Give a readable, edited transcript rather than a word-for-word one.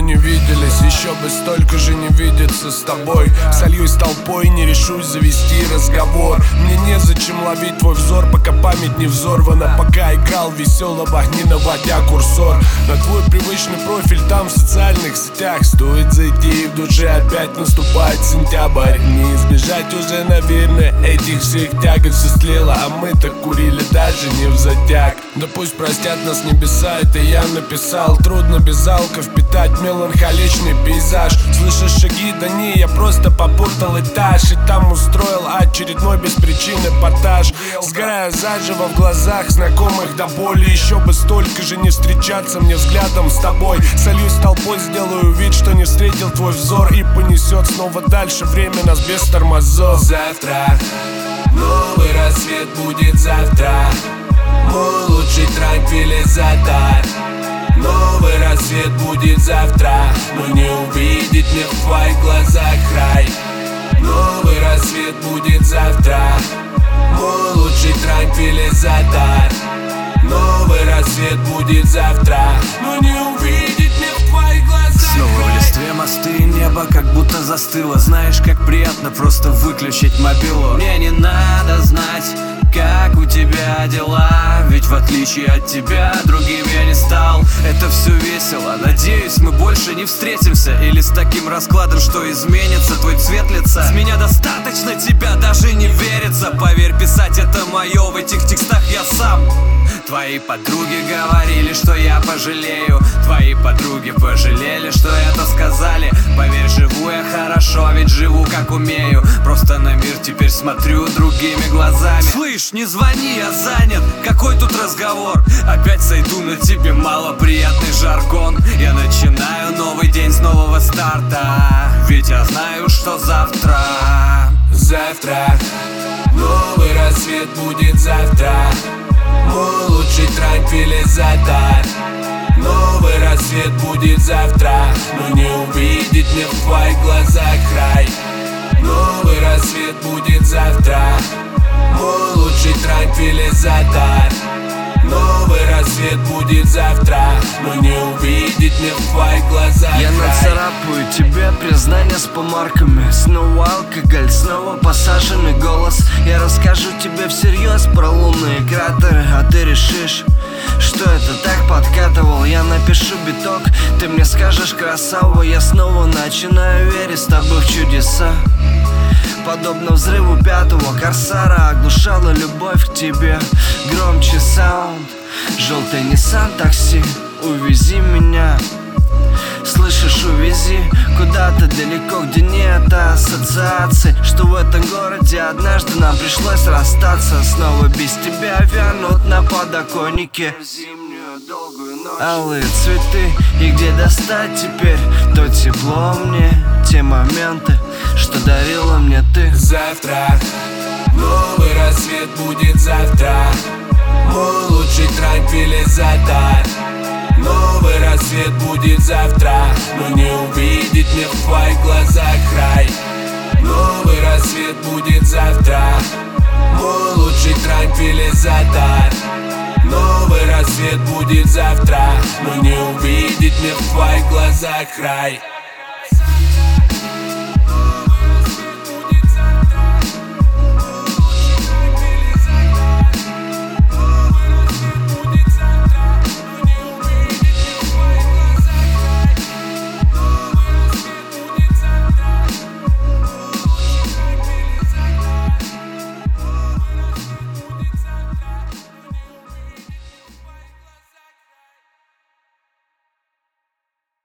не виделись, еще бы столько же не видеться с тобой. Сольюсь толпой, не решусь завести разговор. Мне незачем ловить твой взор, пока память не взорвана. Пока играл веселого, не наводя курсор на твой привычный профиль там в социальных сетях. Стоит зайти, в душе опять наступает сентябрь. Не избежать уже, наверное, этих всех тягот. Все слило, а мы так курили даже не в затяг. Да пусть простят нас небеса, это я написал. Трудно без алка впитать меланхоличный пейзаж. Слышишь шаги, да не, я просто попутал этаж. И там устроил очередной без причины эпатаж. Сгорая заживо в глазах знакомых до боли. Еще бы столько же не встречаться мне взглядом с тобой. Сольюсь толпой, сделаю вид, что не встретил твой взор. И понесет снова дальше время нас без тормозов. Завтра новый рассвет будет завтра. Мой лучший транквилизатор. Новый рассвет будет завтра, но не увидеть мне в твоих глазах рай. Новый рассвет будет завтра. Мой лучший транквилизатор. Новый рассвет будет завтра, но не увидеть мне в твоих глазах снова в листве мосты и небо как будто застыло. Знаешь, как приятно просто выключить мобилу. Мне не надо знать, как у тебя дела, ведь в отличие от тебя другим я не стал. Это все весело, надеюсь, мы больше не встретимся. Или с таким раскладом, что изменится твой цвет лица. С меня достаточно, тебя даже не верится. Поверь, писать это мое, в этих текстах я сам. Твои подруги говорили, что я пожалею. Твои подруги пожалели, что это сказали. Поверь, живу я хорошо, ведь живу как умею. Просто на мир теперь смотрю другими глазами. Слышь, не звони, я занят, какой тут разговор? Опять сойду на тебе малоприятный жаргон. Я начинаю новый день с нового старта, ведь я знаю, что завтра новый рассвет будет завтра. Мой лучший транквилизатор. Новый рассвет будет завтра, но не увидеть мне в твоих глазах рай. Новый рассвет будет завтра. Мой лучший транквилизатор. Новый рассвет будет завтра, но не увидеть мне в твоих глазах я рай. нацарапаю тебе признание с помарками. Снова алкоголь, снова посаженный голос. Я расскажу тебе всерьез про лунные кратеры, а ты решишь, что это так подкатывал. Я напишу биток, ты мне скажешь красава. Я снова начинаю верить с тобой в чудеса. Подобно взрыву пятого корсара оглушала любовь к тебе. Громче саунд, желтый Nissan такси, увези меня. Слышишь, увези куда-то далеко, где нет ассоциаций, что в этом городе однажды нам пришлось расстаться. Снова без тебя вянут на подоконнике зимнюю долгую ночь. Алые цветы, и где достать теперь то тепло мне, те моменты, что дарила мне ты. Завтра новый рассвет будет завтра. Мой лучший транквилизатор. Новый рассвет будет завтра, но не увидеть мне в твоих глазах рай. Новый рассвет будет завтра. Мой лучший транквилизатор. Новый рассвет будет завтра, но не увидеть мне в твоих глазах рай.